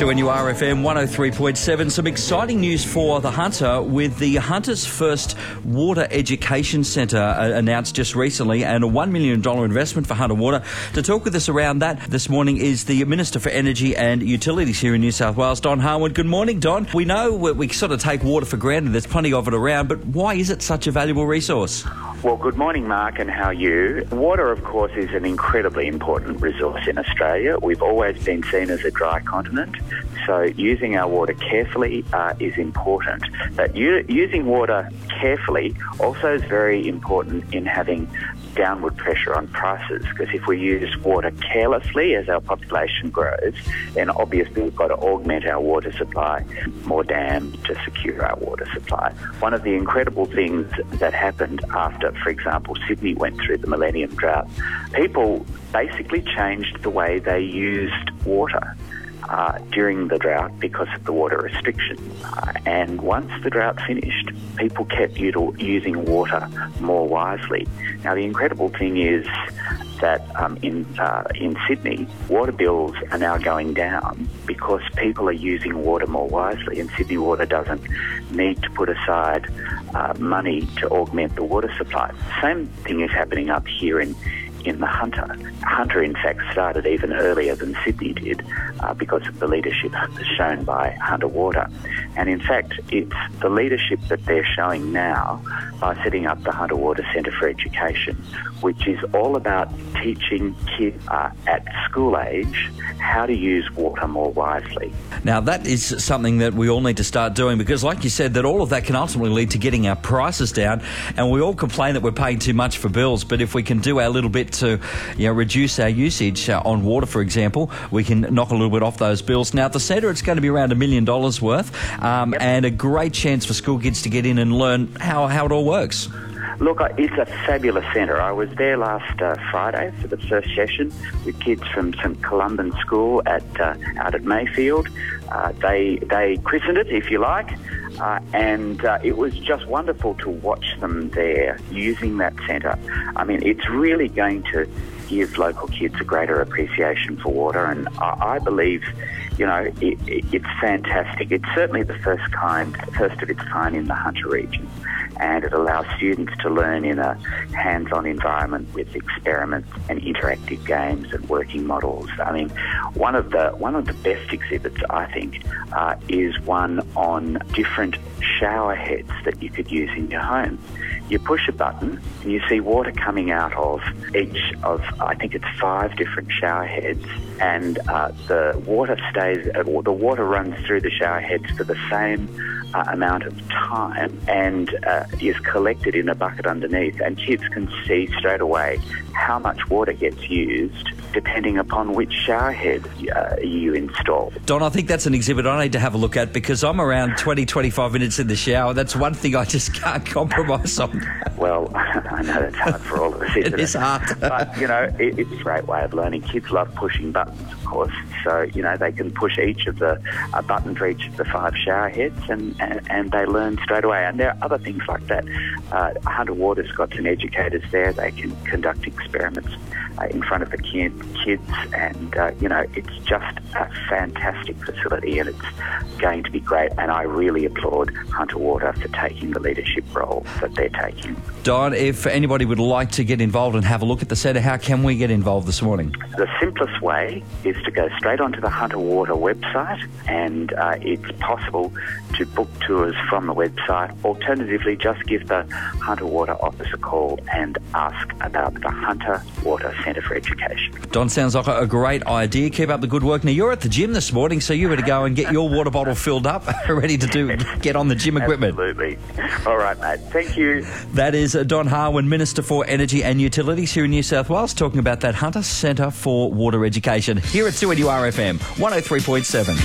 2NURFM 103.7. Some exciting news for the Hunter with the Hunter's first water education centre announced just recently, and a $1 million investment for Hunter Water. To talk with us around that this morning is the Minister for Energy and Utilities here in New South Wales, Don Harwood. Good morning, Don. We know we sort of take water for granted. There's plenty of it around, but why is it such a valuable resource? Well, good morning, Mark, and how are you? Water, of course, is an incredibly important resource in Australia. We've always been seen as a dry continent, so using our water carefully is important. But using water carefully also is very important in having downward pressure on prices, because if we use water carelessly as our population grows, then obviously we've got to augment our water supply, more dams to secure our water supply. One of the incredible things that happened after, for example, Sydney went through the millennium drought, people basically changed the way they used water during the drought because of the water restrictions. And once the drought finished, people kept using water more wisely. Now, the incredible thing is that in Sydney, water bills are now going down because people are using water more wisely, and Sydney Water doesn't need to put aside money to augment the water supply. The same thing is happening up here in the Hunter. Hunter, in fact, started even earlier than Sydney did because of the leadership shown by Hunter Water. And in fact, it's the leadership that they're showing now by setting up the Hunter Water Centre for Education, which is all about teaching kids at school age how to use water more wisely. Now, that is something that we all need to start doing, because like you said, that all of that can ultimately lead to getting our prices down, and we all complain that we're paying too much for bills, but if we can do our little bit to reduce our usage on water, for example, we can knock a little bit off those bills. Now, at the centre, it's going to be around $1 million worth, and a great chance for school kids to get in and learn how it all works. Look, it's a fabulous centre. I was there last Friday for the first session with kids from St Columban School out at Mayfield. They christened it, if you like, and it was just wonderful to watch them there using that centre. I mean, it's really going to give local kids a greater appreciation for water, and I believe, it's fantastic. It's certainly the first of its kind in the Hunter region, and it allows students to learn in a hands-on environment with experiments and interactive games and working models. I mean, one of the best exhibits, I think, is one on different shower heads that you could use in your home. You push a button and you see water coming out of each of, I think it's 5 different shower heads, and the water runs through the shower heads for the same amount of time and is collected in a bucket underneath, and kids can see straight away how much water gets used depending upon which shower head you install. Don, I think that's an exhibit I need to have a look at, because I'm around 20-25 minutes in the shower. That's one thing I just can't compromise on. Well, I know that's hard for all of us, isn't it? It is hard. But, it's a great way of learning. Kids love pushing buttons, of course. So, they can push a button for each of the 5 shower heads, and they learn straight away. And there are other things like that. Hunter Water's got some educators there. They can conduct experiments in front of the kids, and it's just a fantastic facility, and it's going to be great. And I really applaud Hunter Water for taking the leadership role that they're taking. Don, if anybody would like to get involved and have a look at the centre, how can we get involved this morning? The simplest way is to go straight onto the Hunter Water website, and it's possible to book tours from the website. Alternatively, just give the Hunter Water office a call and ask about the Hunter Water Centre for Education. Don, sounds like a great idea. Keep up the good work. Now, you're at the gym this morning, so you better go and get your water bottle filled up, ready to get on the gym equipment. Absolutely. All right, mate. Thank you. That is Don Harwood, Minister for Energy and Utilities here in New South Wales, talking about that Hunter Centre for Water Education here at 2NURFM 103.7.